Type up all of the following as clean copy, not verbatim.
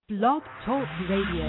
Blog Talk Radio.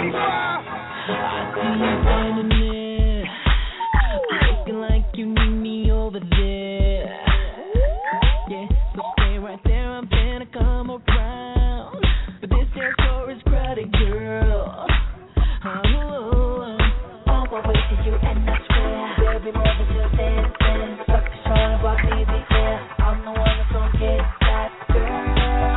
I see you standing there, looking like you need me over there. Yeah, so stay right there, I'm gonna come around. But this dance floor is crowded, girl. On my way to you, and I swear there'll be more than just dancing. Fuck the show and walk me, be clear. I'm the one that's gonna get that girl.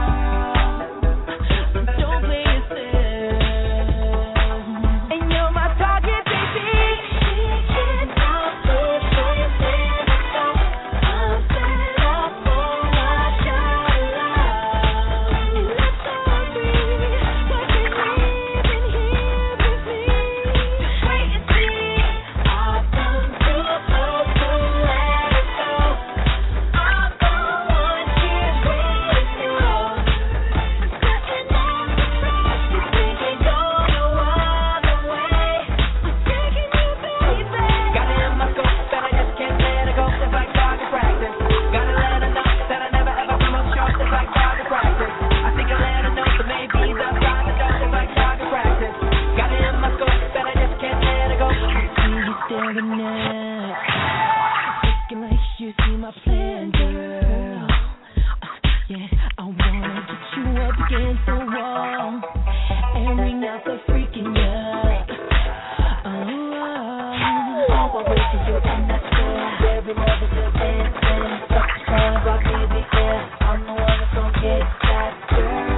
Don't play yourself. And you're my target, baby. She cannot push anything. I'm set up for my shot of love. And let's all agree, what you leaving here with me. Just wait and see. I've come too close to let it go. I'm the one she's waiting for. Setting off the track, you think it go no other way. I'm taking you, baby. Got it in my scope that I just can't let it go. It's like target practice. Gotta let her know that I never ever come up short. It's like target practice. I think I let her know that maybe that's not the dog. It's like target practice. Got it in my scope that I just can't let it go. See you staring at, looking like you see my plan, girl. Yeah, I wanna get you up against the wall and ring out the freaking up. On my way to you, and I swear there'll be more than just dancing. Fuck the show and rock me, be clear. I'm the one that's gonna get that girl.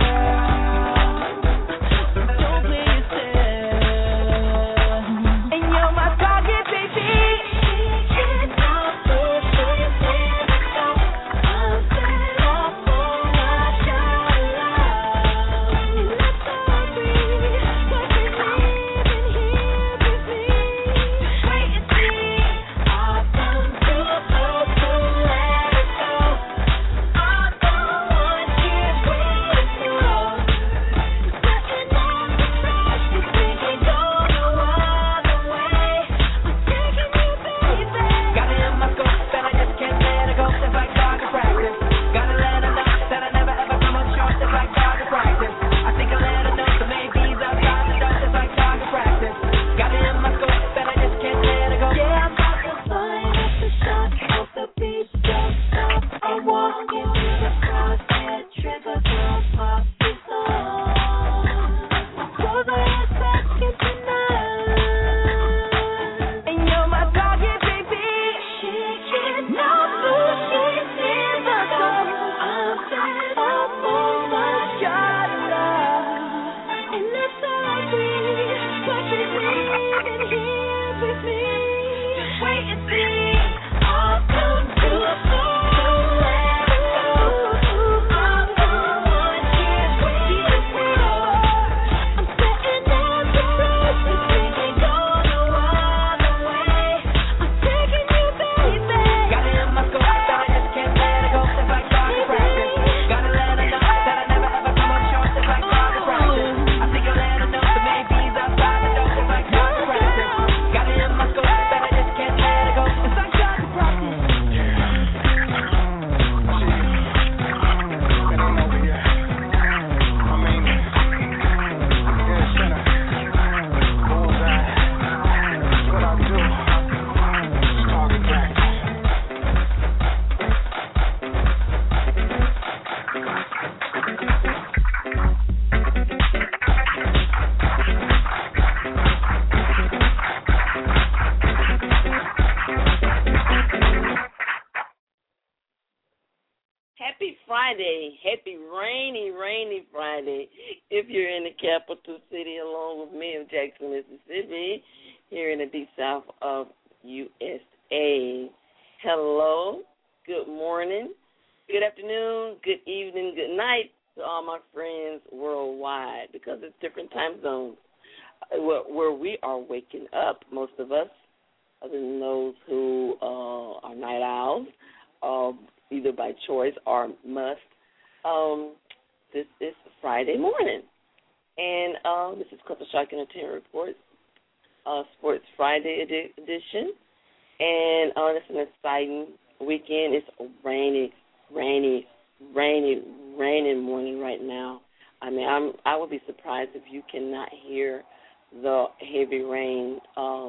Don't play yourself. And you're my target, baby. She cannot push anything. I'm set up for my shot of love. And let's all agree, what you leaving here with me. Just wait and see. I've come too close to let it go. I'm the one she's waiting for. Setting off the track, you think it go no other way. I'm taking you, baby. Got it in my scope that I just can't let it go. It's like target practice. Gotta let her know that I never ever come up short. It's like target practice. I think I let her know that maybe that's not the dog. It's like target practice. Got it in my scope that I just can't let it go. Yeah, I'm about to fire up the shot of the beat. Don't stop. I'm walking to the crosshead. Trigger don't pop. It's on. Close my eyes back into night. And you're my target, baby. She cannot push anything but go. I'm set up for my shot of love. And let's all agree, what you leaving here with me. Just wait and see. I've come too close to let it go. I'm the one she's waiting for. I'm setting off the track, you think it go no other way. I'm taking you, baby. Got it in my scope that I just can't let it go. It's like target practice. Gotta let her know that I never ever come up short. It's like target practice. I think I let her know that maybe that's not the dog. It's like target practice. Got it in my scope that I just can't let it go. It's like target practice. Happy Friday. Happy rainy Friday. If you're in the capital city along with me of Jackson, Mississippi, here in the deep south of USA. Hello, good morning, good afternoon, good evening, good night to all my friends worldwide, because it's different time zones where we are waking up, most of us, other than those who are night owls, either by choice or must. This is Friday morning, and this is Clipper Shark Entertainment Report, Sports Friday edition, and it's an exciting weekend. It's a rainy morning right now. I mean, I would be surprised if you cannot hear the heavy rain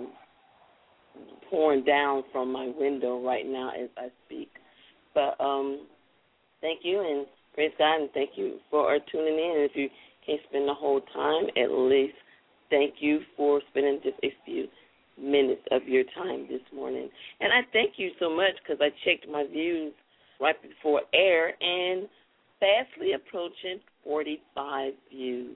pouring down from my window right now as I speak. But thank you, and praise God, and thank you for tuning in. And if you can't spend the whole time, at least thank you for spending just a few minutes of your time this morning. And I thank you so much because I checked my views right before air and fastly approaching 45 views.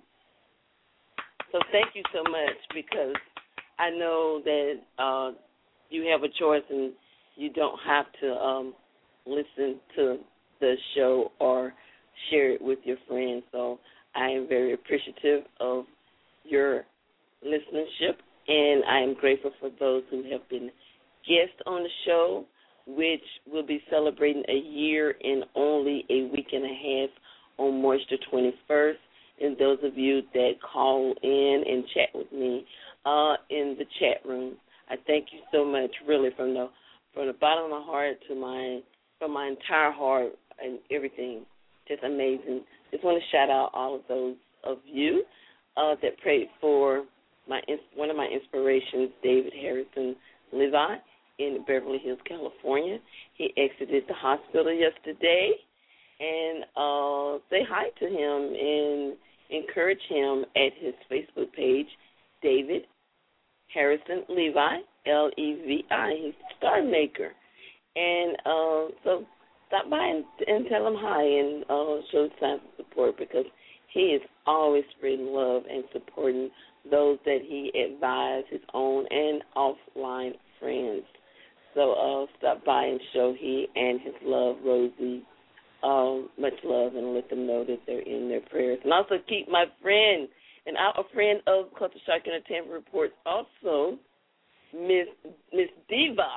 So thank you so much because I know that you have a choice and you don't have to listen to the show or share it with your friends. So I am very appreciative of your listenership, and I am grateful for those who have been guests on the show, which will be celebrating a year in only a week and a half on March the 21st. And those of you that call in and chat with me in the chat room, I thank you so much, really, from the bottom of my heart to from my entire heart and everything. Just amazing. Just want to shout out all of those of you that prayed for one of my inspirations, David Harrison Levi in Beverly Hills, California. He exited the hospital yesterday, and say hi to him and encourage him at his Facebook page, David Harrison Levi, Levi. He's a star maker. And so stop by and tell him hi and show signs of support because he is always spreading love and supporting those that he advised, his own and offline friends. So stop by and show he and his love, Rosie, much love, and let them know that they're in their prayers. And also keep my friend and a friend of Culture Shock Entertainment Reports, also Miss Diva,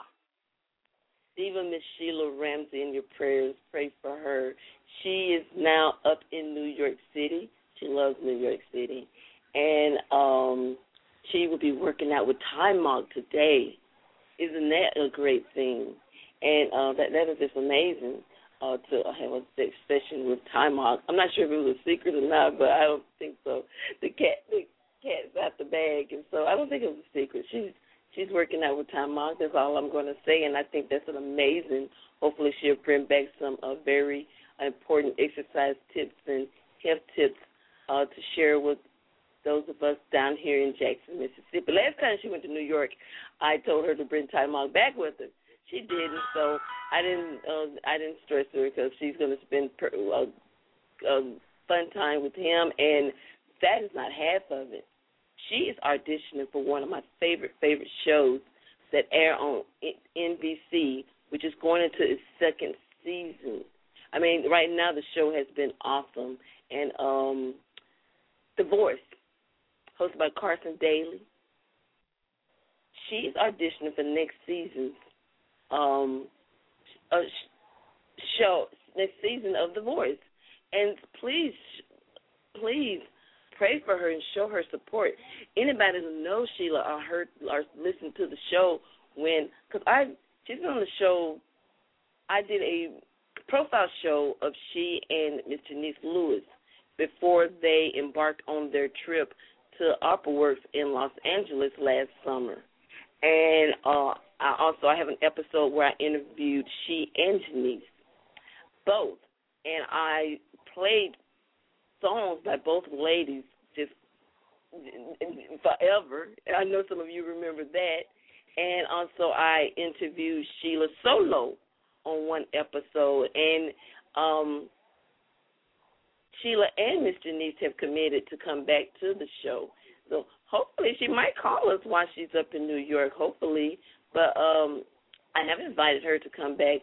Miss Sheila Ramsey, in your prayers. Pray for her. She is now up in New York City. She loves New York City. And she will be working out with Time Mock today. Isn't that a great thing? And that is just amazing to have a sex session with Time Mock. I'm not sure if it was a secret or not, but I don't think so. The cat's out the bag, and so I don't think it was a secret. She's working out with Time Mock. That's all I'm going to say, and I think that's an amazing. Hopefully she'll bring back some very important exercise tips and health tips to share with those of us down here in Jackson, Mississippi. Last time she went to New York, I told her to bring Time Mock back with her. She didn't, so I didn't stress her because she's going to spend fun time with him, and that is not half of it. She is auditioning for one of my favorite shows that air on NBC, which is going into its second season. I mean, right now the show has been awesome. And Divorce, hosted by Carson Daly. She's auditioning for next season's show, next season of Divorce. And please pray for her and show her support. Anybody who knows Sheila or heard or listened to the show because she's been on the show. I did a profile show of she and Miss Janice Lewis before they embarked on their trip to Opera Works in Los Angeles last summer. And I have an episode where I interviewed she and Janice, both. And I played songs by both ladies just forever. I know some of you remember that. And also I interviewed Sheila solo on one episode. And Sheila and Miss Janice have committed to come back to the show. So hopefully she might call us while she's up in New York, hopefully. But I have invited her to come back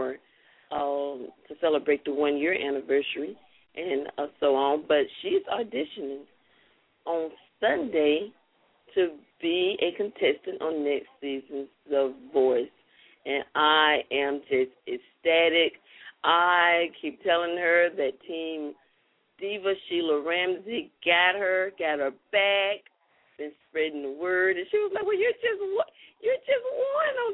to celebrate the 1-year anniversary and so on. But she's auditioning on Sunday to be a contestant on next season's The Voice. And I am just ecstatic. I keep telling her that Team Diva Sheila Ramsey got her back, been spreading the word. And she was like, well, you're just one on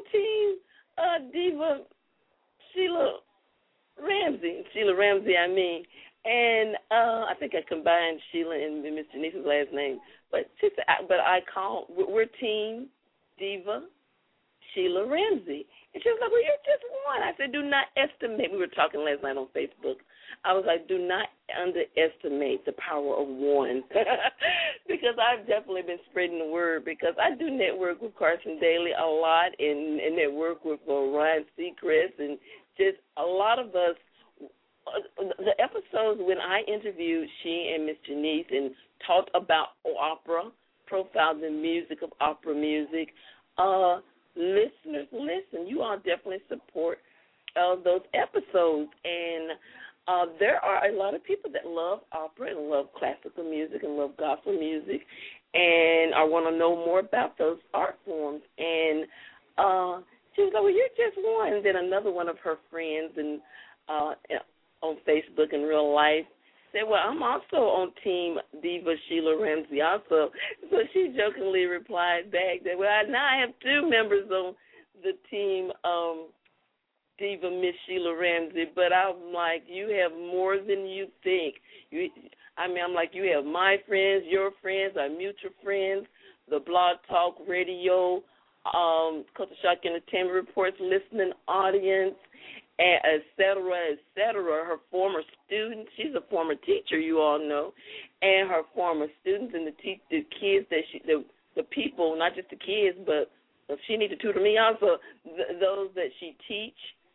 Team Diva Sheila Ramsey, I mean. And I think I combined Sheila and Miss Janice's last name. But we're Team Diva Sheila Ramsey. And she was like, well, you're just one. I said, do not estimate. We were talking last night on Facebook. I was like, do not underestimate the power of one. Because I've definitely been spreading the word, because I do network with Carson Daly a lot and network with Ryan Seacrest, and just a lot of us. The episodes when I interviewed she and Miss Janice and talked about opera, profiled the music of opera music, listeners, listen. You all definitely support those episodes. And there are a lot of people that love opera and love classical music and love gospel music and I want to know more about those art forms. And she was like, well, you're just one. And then another one of her friends and on Facebook in real life said, well, I'm also on Team Diva Sheila Ramsey also. So she jokingly replied back that, well, now I have two members on the team Diva Miss Sheila Ramsey, but I'm like, you have more than you think. I'm like, you have my friends, your friends, our mutual friends, the Blog Talk Radio, Culture Shock Entertainment Reports listening audience, et cetera, her former students. She's a former teacher, you all know, and her former students and the kids that the people, not just the kids, but if she needs to tutor me also, those that she teach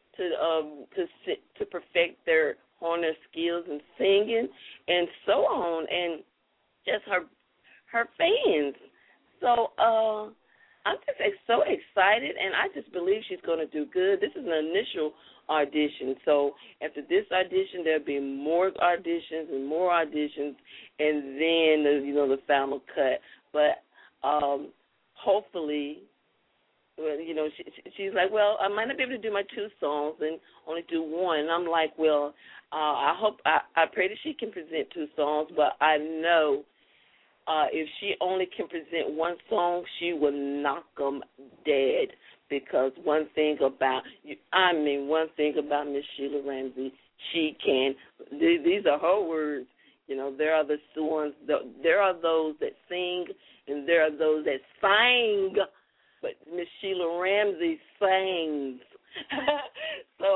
to perfect their horn skills and singing and so on, and just her fans. So I'm just so excited, and I just believe she's going to do good. This is an initial audition. So after this audition, there'll be more auditions and more auditions, and then the final cut. But hopefully, she's like, well, I might not be able to do my 2 songs and only do one. And I'm like, well, I pray that she can present 2 songs, but I know if she only can present 1 song, she will knock them dead. Because one thing about Miss Sheila Ramsey, she can. These are her words. There are there are those that sing, and there are those that sang. But Miss Sheila Ramsey sings. So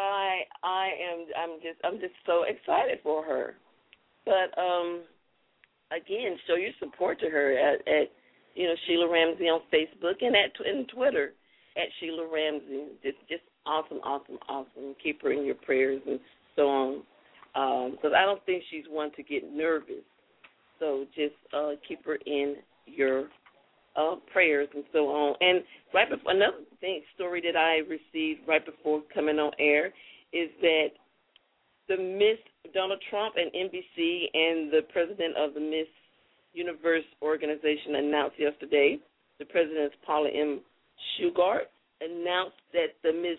I'm just so excited for her. But again, show your support to her at Sheila Ramsey on Facebook and in Twitter at Sheila Ramsey. Just awesome. Keep her in your prayers and so on. Because I don't think she's one to get nervous. So just keep her in your prayers and so on. And right before, another story that I received right before coming on air is that the Miss Donald Trump and NBC and the president of the Miss Universe organization announced yesterday, the president, Paula M. Shugart, announced that the Miss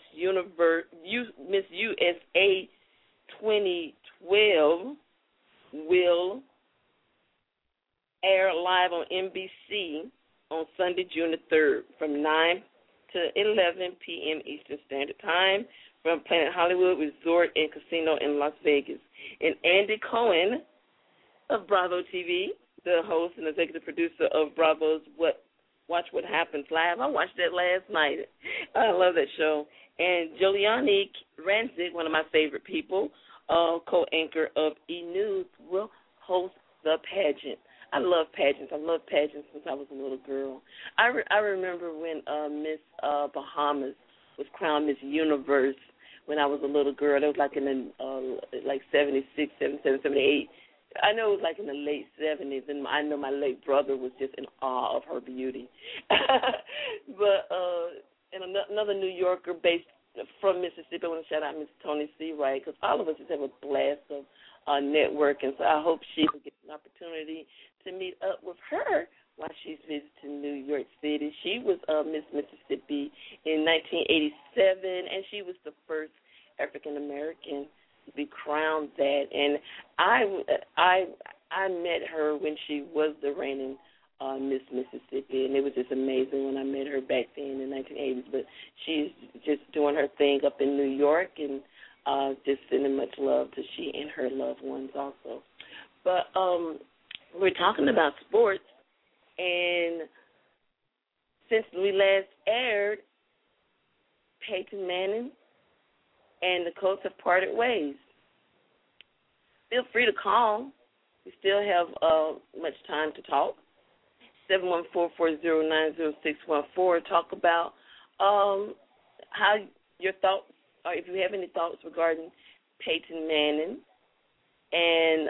USA 2012 will air live on NBC on Sunday, June the 3rd, from 9 to 11 p.m. Eastern Standard Time from Planet Hollywood Resort and Casino in Las Vegas. And Andy Cohen of Bravo TV, the host and executive producer of Bravo's Watch What Happens Live. I watched that last night. I love that show. And Giuliani Rancic, one of my favorite people, co-anchor of E! News, will host the pageant. I love pageants. I love pageants since I was a little girl. I remember when Miss Bahamas was crowned Miss Universe when I was a little girl. It was like in the 76, 77, 78. I know it was like in the late 70s, and I know my late brother was just in awe of her beauty. But and another New Yorker based from Mississippi, I want to shout out Miss Tony Seawright, because all of us just have a blast of networking. So I hope she will get an opportunity to meet up with her while she's visiting New York City. She was Miss Mississippi in 1987, and she was the first African American to be crowned that. And I met her when she was the reigning Miss Mississippi, and it was just amazing when I met her back then in the 1980s. But she's just doing her thing up in New York, and just sending much love to she and her loved ones also. But we're talking about sports, and since we last aired, Peyton Manning and the Colts have parted ways. Feel free to call. We still have much time to talk. 714-409-0614. Talk about how your thoughts, or if you have any thoughts regarding Peyton Manning, and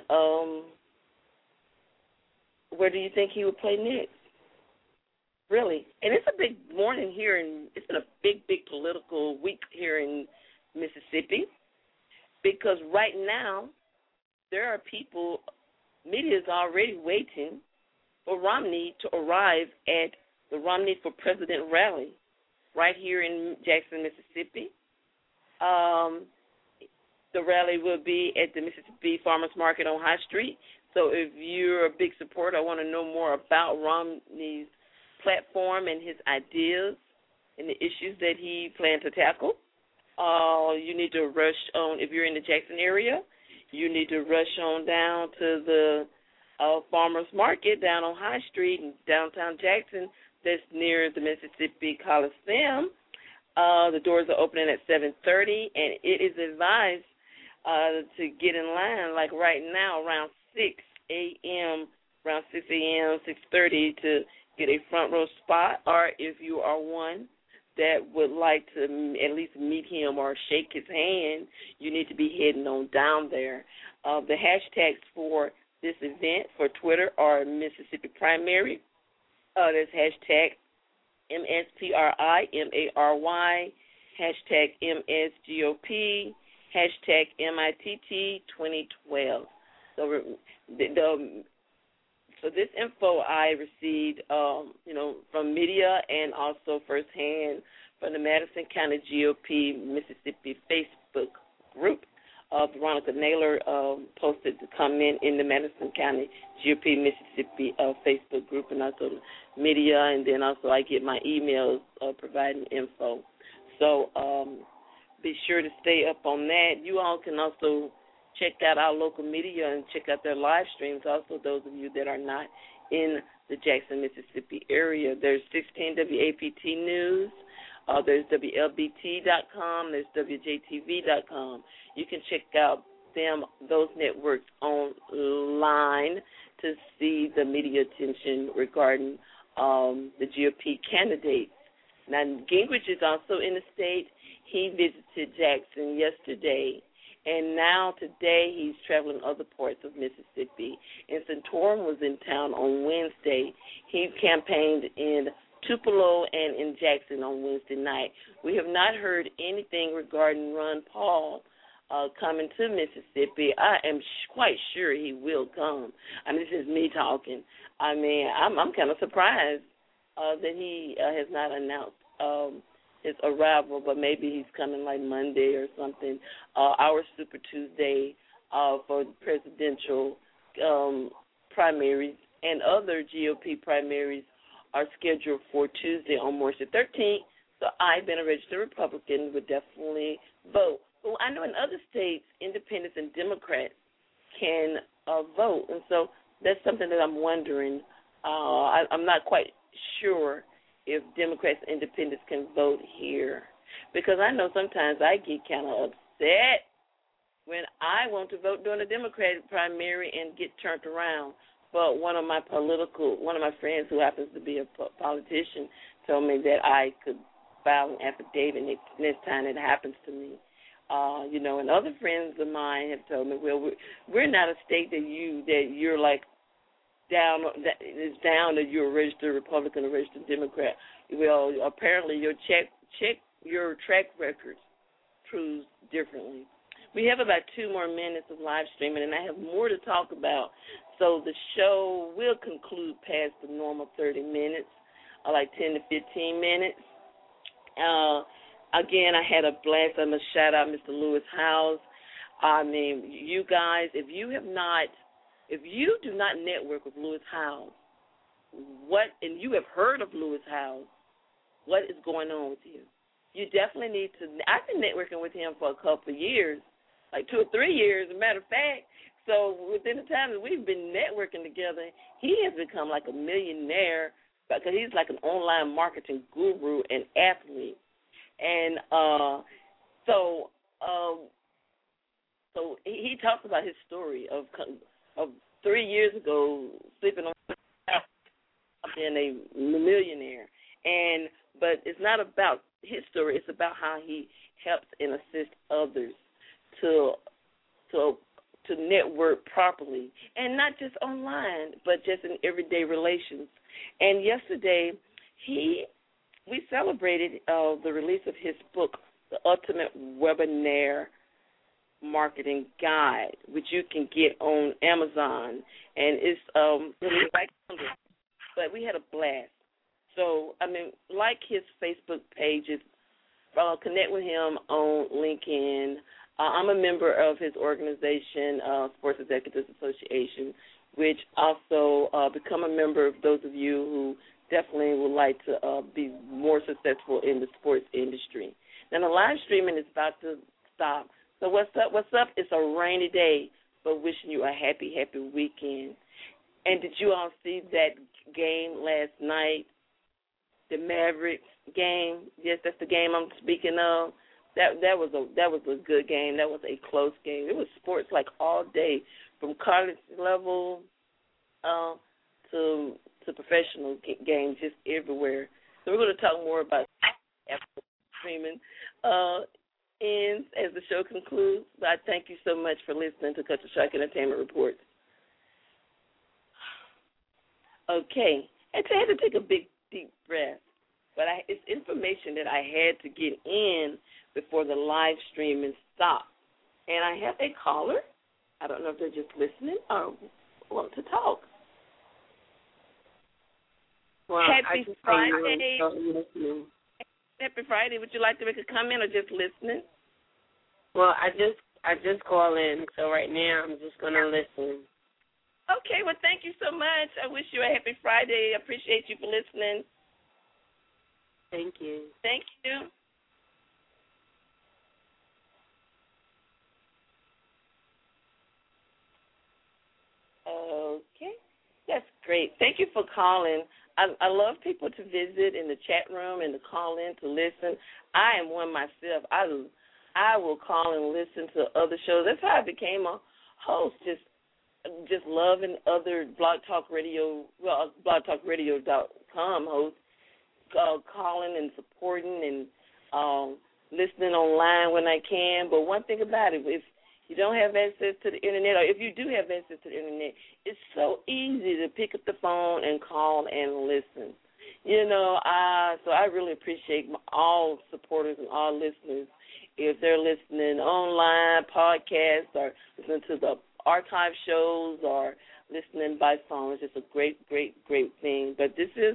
where do you think he would play next? Really. And it's a big morning here, and it's been a big political week here in Mississippi, because right now there are people, media is already waiting for Romney to arrive at the Romney for President rally right here in Jackson, Mississippi. The rally will be at the Mississippi Farmers Market on High Street. So if you're a big supporter, I want to know more about Romney's platform and his ideas and the issues that he plans to tackle. You need to rush on, if you're in the Jackson area, you need to rush on down to the Farmers Market down on High Street in downtown Jackson that's near the Mississippi Coliseum. The doors are opening at 7:30, and it is advised to get in line, like right now, around 6 a.m., 6:30 to get a front row spot, or if you are one that would like to at least meet him or shake his hand, you need to be heading on down there. The hashtags for this event for Twitter are Mississippi Primary. There's hashtag MSPRIMARY, hashtag MSGOP, hashtag MITT2012. So this info I received, from media and also firsthand from the Madison County GOP Mississippi Facebook group. Veronica Naylor posted to comment in the Madison County GOP Mississippi Facebook group, and also the media, and then also I get my emails providing info. So be sure to stay up on that. You all can also check out our local media and check out their live streams. Also, those of you that are not in the Jackson, Mississippi area, there's 16 WAPT News. There's WLBT.com. There's WJTV.com. You can check out those networks online to see the media attention regarding the GOP candidates. Now, Gingrich is also in the state. He visited Jackson yesterday. And now today he's traveling other parts of Mississippi. And Santorum was in town on Wednesday. He campaigned in Tupelo and in Jackson on Wednesday night. We have not heard anything regarding Ron Paul coming to Mississippi. I am quite sure he will come. I mean, this is me talking. I mean, I'm kind of surprised that he has not announced his arrival, but maybe he's coming like Monday or something. Our Super Tuesday for presidential primaries and other GOP primaries are scheduled for Tuesday on March the 13th. So I, being a registered Republican, would definitely vote. Well, I know in other states, independents and Democrats can vote, and so that's something that I'm wondering. I'm not quite sure if Democrats and independents can vote here, because I know sometimes I get kind of upset when I want to vote during the Democratic primary and get turned around. But one of my friends who happens to be a politician told me that I could file an affidavit next time it happens to me. And other friends of mine have told me, well, we're not a state that you're like down that you're a registered Republican or registered Democrat. Well, apparently your track record proves differently. We have about 2 more minutes of live streaming, and I have more to talk about. So the show will conclude past the normal 30 minutes, like 10 to 15 minutes. Again, I had a blast. I'm going to shout out Mr. Lewis Howes. I mean, you guys, if you do not network with Lewis Howes, and you have heard of Lewis Howes, what is going on with you? you definitely need to. I've been networking with him for a couple of years, like 2 or 3 years, as a matter of fact. So within the time that we've been networking together, he has become like a millionaire because he's like an online marketing guru and athlete. And so he talks about his story of 3 years ago sleeping on being a millionaire. But it's not about his story. It's about how he helps and assists others to network properly, and not just online, but just in everyday relations. And yesterday, we celebrated the release of his book, The Ultimate Webinar Marketing Guide, which you can get on Amazon, and it's really like, but we had a blast. So, I mean, like his Facebook pages, connect with him on LinkedIn. I'm a member of his organization, Sports Executives Association, which also become a member of those of you who definitely would like to be more successful in the sports industry. Now, the live streaming is about to stop. So what's up? What's up? It's a rainy day, but wishing you a happy, happy weekend. And did you all see that game last night? The Mavericks game? Yes, that's the game I'm speaking of. That was a good game. That was a close game. It was sports like all day, from college level to professional games, just everywhere. So we're going to talk more about after streaming ends as the show concludes. But I thank you so much for listening to Culture Shock Entertainment Reports. Okay, I had to take a big, deep breath, but it's information that I had to get in before the live streaming stopped. And I have a caller. I don't know if they're just listening or want to talk. Well, Happy Friday. Happy Friday. Would you like to make a comment or just listening? Well, I just call in, so right now I'm just going to listen. Okay, well, thank you so much. I wish you a happy Friday. I appreciate you for listening. Thank you. Thank you. Okay, that's great. Thank you for calling. I love people to visit in the chat room and to call in to listen. I am one myself. I will call and listen to other shows. That's how I became a host, just loving other blogtalkradio.com hosts, calling and supporting and listening online when I can. But one thing about it, if you don't have access to the internet, or if you do have access to the internet, it's so easy to pick up the phone and call and listen. So I really appreciate all supporters and all listeners. If they're listening online, podcasts, or listening to the archive shows, or listening by phone, it's just a great, great, great thing. But this is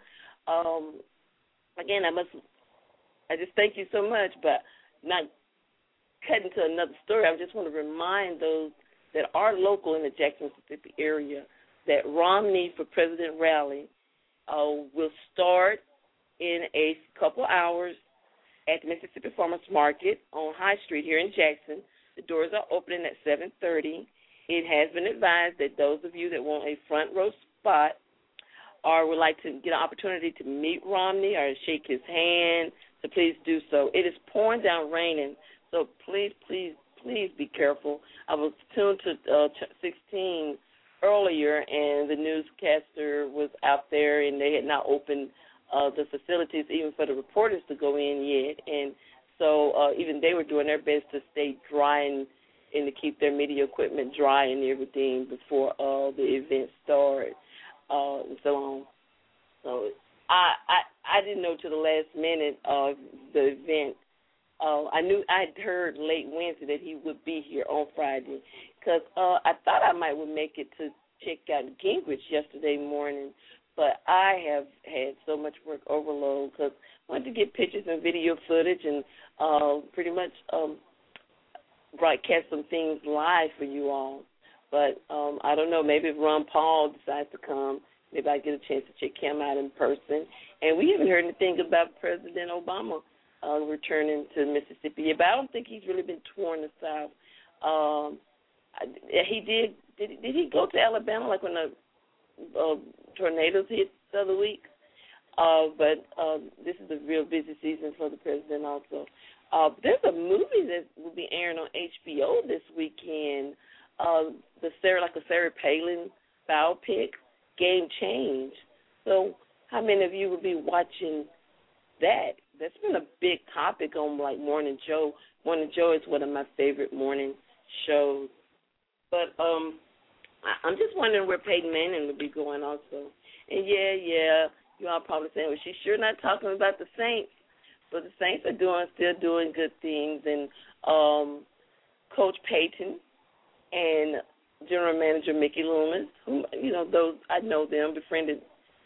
again, I just thank you so much, but not cutting to another story. I just want to remind those that are local in the Jackson, Mississippi area that Romney for President rally will start in a couple hours at the Mississippi Farmers Market on High Street here in Jackson. The doors are opening at 7:30. It has been advised that those of you that want a front row spot or would like to get an opportunity to meet Romney or shake his hand, so please do so. It is pouring down raining, so please, please, please be careful. I was tuned to 16 earlier, and the newscaster was out there, and they had not opened the facilities even for the reporters to go in yet. And so even they were doing their best to stay dry and to keep their media equipment dry and everything before the event started and so on. So I didn't know to the last minute of the event. I'd heard late Wednesday that he would be here on Friday because I thought I might would make it to check out Gingrich yesterday morning, but I have had so much work overload because I wanted to get pictures and video footage and pretty much broadcast some things live for you all. But I don't know, maybe if Ron Paul decides to come, maybe I get a chance to check him out in person. And we haven't heard anything about President Obama returning to Mississippi. But I don't think he's really been touring the South. He did. Did he go to Alabama like when the tornadoes hit the other week? But this is a real busy season for the president also. There's a movie that will be airing on HBO this weekend. The Sarah Palin biopic, Game Change. So how many of you will be watching that? That's been a big topic on like Morning Joe. Morning Joe is one of my favorite morning shows. But I'm just wondering where Peyton Manning will be going also. And yeah, you all probably saying, well, she's sure not talking about the Saints. But the Saints are still doing good things. And Coach Peyton and General Manager Mickey Loomis, who, those, I know them, I befriended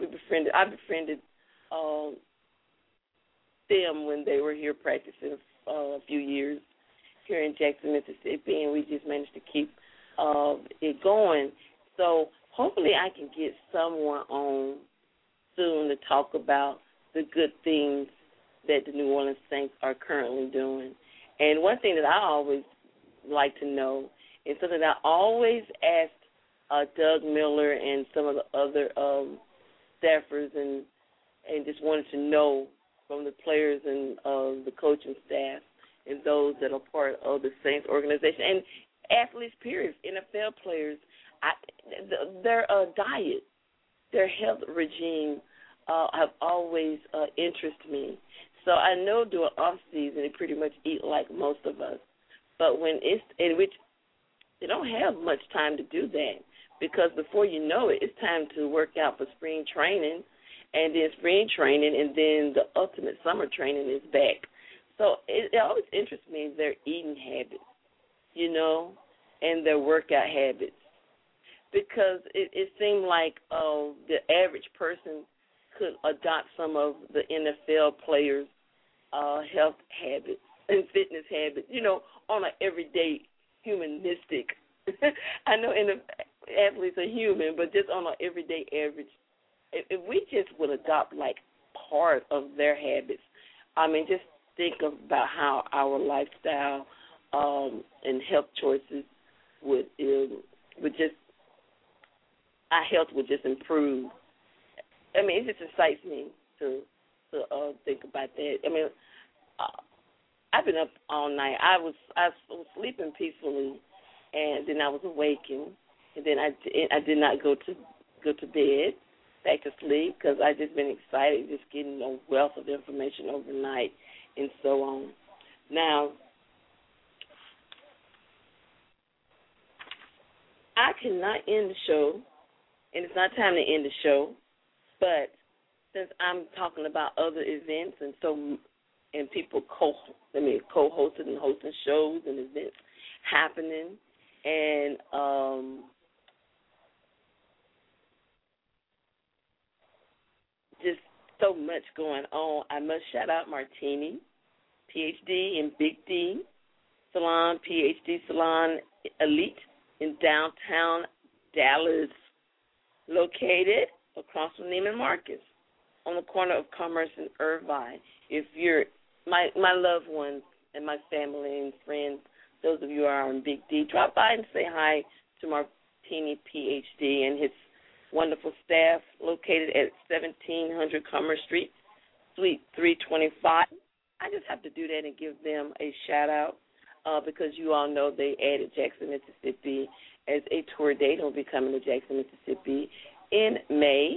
them when they were here practicing a few years here in Jackson, Mississippi, and we just managed to keep it going. So hopefully I can get someone on soon to talk about the good things that the New Orleans Saints are currently doing. And one thing that I always like to know is something that I always asked Doug Miller and some of the other staffers and just wanted to know from the players and the coaching staff and those that are part of the Saints organization and athletes, period, NFL players, their diet, their health regime have always interested me. So I know during off season they pretty much eat like most of us, but when it's in which they don't have much time to do that because before you know it, it's time to work out for spring training, and then spring training, and then the ultimate summer training is back. So it always interests me their eating habits, and their workout habits, because it seemed like the average person could adopt some of the NFL players' health habits and fitness habits, on an everyday humanistic. I know athletes are human, but just on an everyday average, if we just would adopt like part of their habits, just think about how our lifestyle and health choices would just, our health would just improve. It just excites me to think about that. I've been up all night. I was sleeping peacefully, and then I was awakened, and then I did not go to bed, back to sleep, because I just been excited, just getting a wealth of information overnight, and so on. Now, I cannot end the show, and it's not time to end the show, but since I'm talking about other events and people co-hosting and hosting shows and events happening, and just so much going on, I must shout out Martini, PhD, and Big D Salon, PhD Salon Elite in downtown Dallas, located across from Neiman Marcus on the corner of Commerce and Irvine. If you're my loved ones and my family and friends, those of you who are in Big D, drop by and say hi to Martini PhD and his wonderful staff located at 1700 Commerce Street, Suite 325. I just have to do that and give them a shout-out because you all know they added Jackson, Mississippi as a tour date. It will be coming to Jackson, Mississippi in May,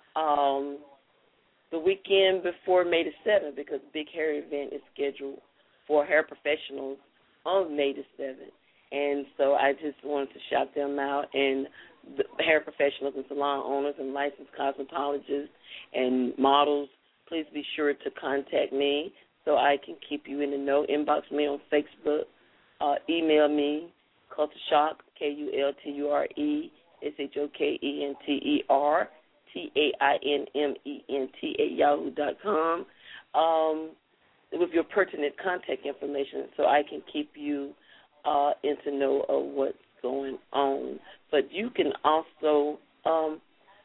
the weekend before May the 7th, because the Big Hair event is scheduled for hair professionals on May the 7th. And so I just wanted to shout them out, and the hair professionals and salon owners and licensed cosmetologists and models, please be sure to contact me so I can keep you in the know. Inbox me on Facebook, email me, Cultureshock, KULTURE, SHOKENTER, TAINMENT @yahoo.com, with your pertinent contact information so I can keep you in to know of what's going on. But you can also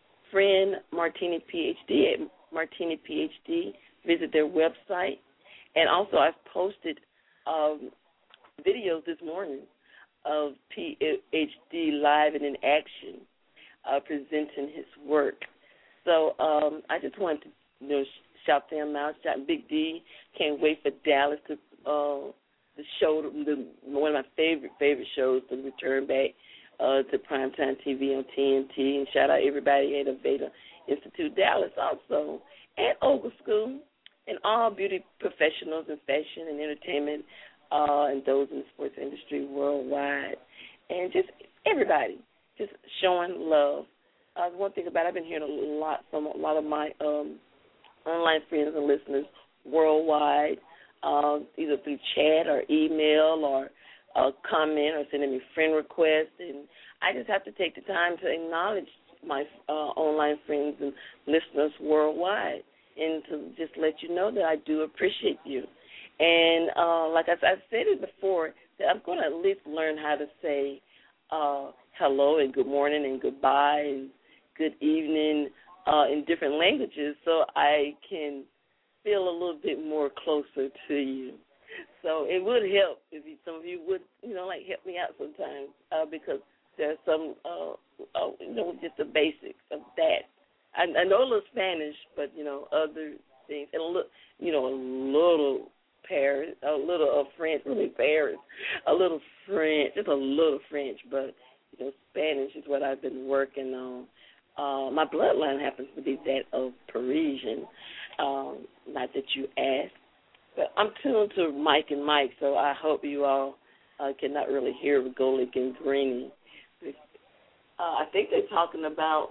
friend Martini PhD at Martini PhD, visit their website, And also, I've posted videos this morning of PhD live and in action, presenting his work. So I just wanted to shout them out. Shout Big D. Can't wait for Dallas to the show, one of my favorite shows to return back to primetime TV on TNT. And shout out everybody at Aveda Institute Dallas also, and Ogle School, and all beauty professionals in fashion and entertainment, and those in the sports industry worldwide, and just everybody, just showing love. One thing about it, I've been hearing a lot from a lot of my online friends and listeners worldwide, either through chat or email or comment or sending me friend requests, and I just have to take the time to acknowledge my online friends and listeners worldwide, and to just let you know that I do appreciate you. And like I've said it before, that I'm going to at least learn how to say hello and good morning and goodbye and good evening in different languages, so I can feel a little bit more closer to you. So it would help if some of you would, help me out sometimes, because there's some, just the basics of that. I know a little Spanish, but, other things, and a little Paris, a little French, really Paris, a little French, just a little French, but, Spanish is what I've been working on. My bloodline happens to be that of Parisian, not that you asked. But I'm tuned to Mike and Mike, so I hope you all cannot really hear Golic and Greeny. I think they're talking about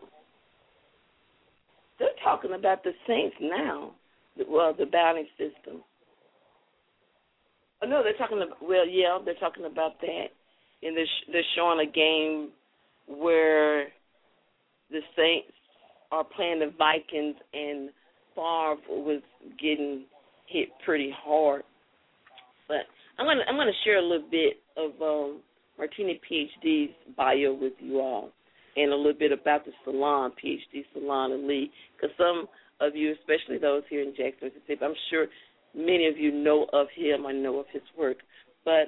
the Saints now, the balance system. Oh, no, they're talking about that. And they're showing a game where the Saints are playing the Vikings, and Favre was getting hit pretty hard. But I'm gonna share a little bit of Martini PhD's bio with you all, and a little bit about the salon, PhD Salon Elite, because some of you, especially those here in Jackson, Mississippi, I'm sure many of you know of him or know of his work. But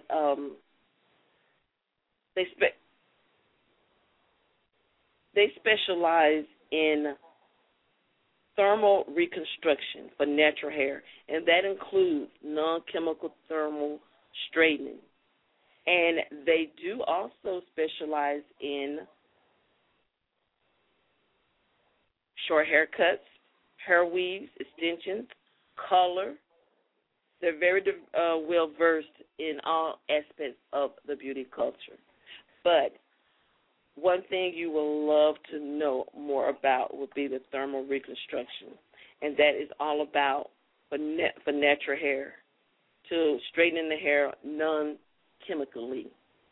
they specialize in thermal reconstruction for natural hair, and that includes non-chemical thermal straightening. And they do also specialize in short haircuts, hair weaves, extensions, color. They're very well versed in all aspects of the beauty culture. But one thing you will love to know more about would be the thermal reconstruction, and that is all about for natural hair, to straighten the hair non-chemically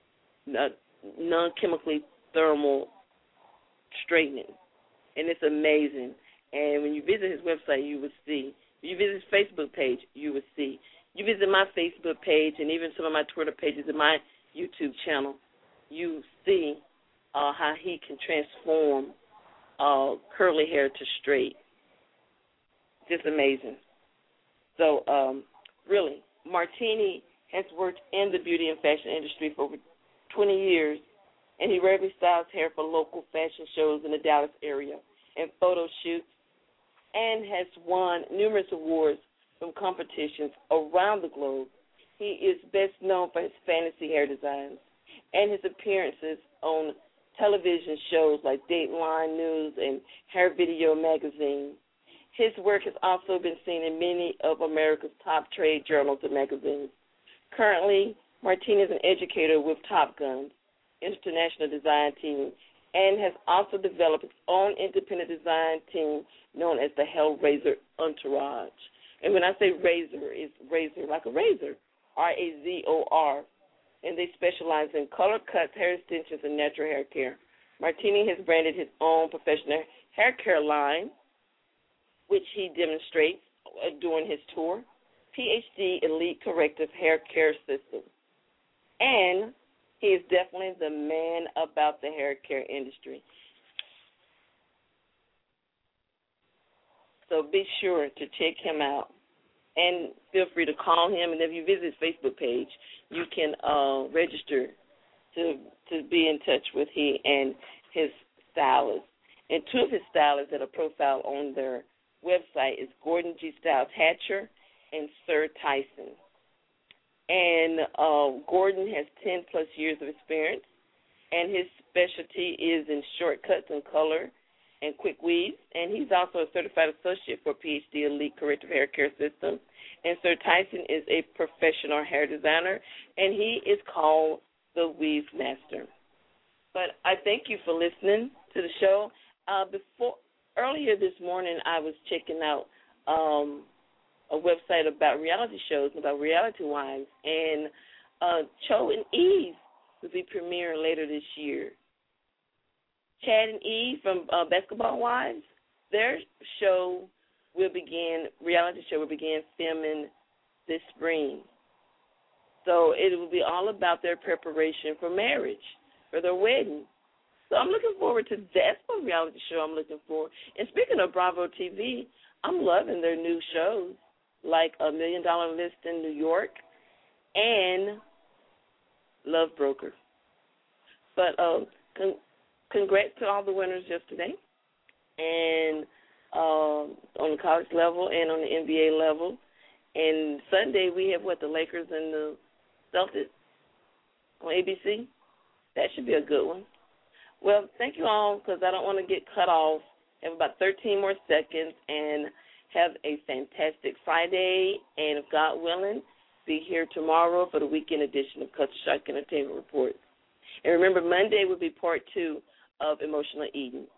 thermal straightening, and it's amazing. And when you visit his website, you will see. If you visit his Facebook page, you will see. You visit my Facebook page and even some of my Twitter pages and my YouTube channel, you see how he can transform curly hair to straight. Just amazing. So, really, Martini has worked in the beauty and fashion industry for over 20 years, and he regularly styles hair for local fashion shows in the Dallas area and photo shoots, and has won numerous awards from competitions around the globe. He is best known for his fantasy hair designs and his appearances on television shows like Dateline News and Hair Video Magazine. His work has also been seen in many of America's top trade journals and magazines. Currently, Martini is an educator with Top Guns International Design Team, and has also developed its own independent design team known as the Hellraiser Entourage. And when I say razor, it's razor like a razor, R-A-Z-O-R. And they specialize in color cuts, hair extensions, and natural hair care. Martini has branded his own professional hair care line, which he demonstrates during his tour, PhD Elite Corrective Hair Care System. And he is definitely the man about the hair care industry. So be sure to check him out And feel free to call him. And if you visit his Facebook page, you can register to be in touch with he and his stylist. And two of his stylists that are profiled on their website is Gordon G. Styles Hatcher and Sir Tyson. And Gordon has 10-plus years of experience, and his specialty is in shortcuts and color and quick weaves. And he's also a certified associate for PhD Elite Corrective Hair Care System. And Sir Tyson is a professional hair designer, and he is called the Weave Master. But I thank you for listening to the show. Earlier this morning, I was checking out a website about reality shows, about reality wives, and Cho and Eve will be premiering later this year. Chad and Eve from Basketball Wives, their reality show will begin filming this spring. So it will be all about their preparation for marriage, for their wedding. So I'm looking forward to that. That's one reality show I'm looking for. And speaking of Bravo TV, I'm loving their new shows, like $1 Million List in New York and Love Broker. But congrats to all the winners yesterday, and on the college level and on the NBA level. And Sunday we have, the Lakers and the Celtics on ABC. That should be a good one. Well, thank you all, because I don't want to get cut off. I have about 13 more seconds, and have a fantastic Friday. And if God willing, be here tomorrow for the weekend edition of Culture Shock Entertainment Report. And remember, Monday will be part 2 of Emotional Eating.